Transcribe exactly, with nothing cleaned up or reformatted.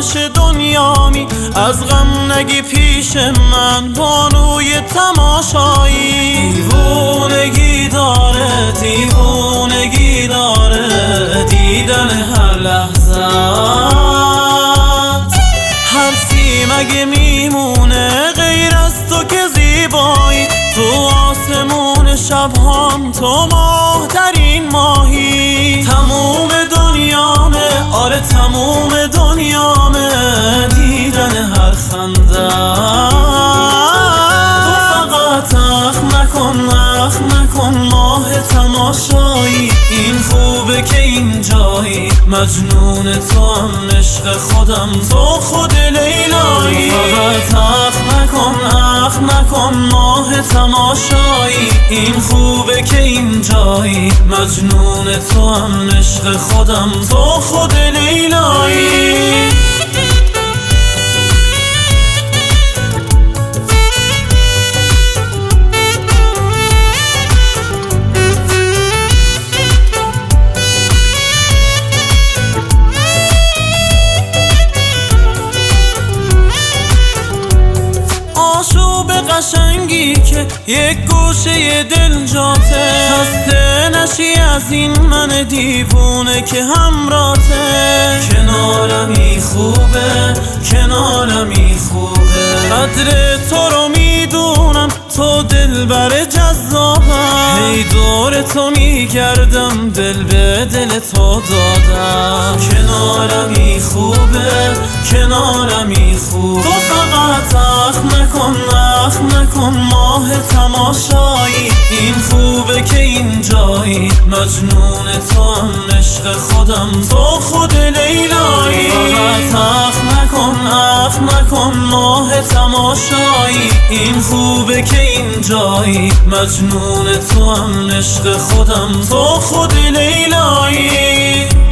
باش دنیامی، از غم نگی پیش من بانوی تماشایی. دیوونگی داره دیوونگی داره دیدن هر لحظه، حرفی مگه میمونه غیر از تو که زیبایی. تو آسمون شبهام تو ماه در این ماهی. تموم دنیامه آره تموم دنیامه دیدن هر خنده. تو فقط اخ نکن اخ نکن ماه تماشایی. این خوبه که این جایی مجنون تو هم عشق خودم تو خود لیلایی. فقط اخ نکن اخ نکن ماه تماشایی. این خوبه که این جایی مجنون تو هم عشق خودم تو خود لیلایی. آشوب قشنگی که یک گوشه دل جاته، خسته نشی از این من دیوونه که همراته. کنارمی خوبه کنارمی خوبه، قدر تو رو میدونم تو دلبر جذابم. هی دور تو میگردم دل به دل تو دادم. کنارمی خوبه کنارمی خوبه. تو فقط اخ نکن اخ نکن ماه تماشایی. این خوبه که این جایی مجنون تو هم عشق خودم تو خود لیلایی. فقط اخ نکن اخ نکن ماه تماشایی. این خوبه که این جایی مجنون تو هم عشق خودم تو خود لیلایی.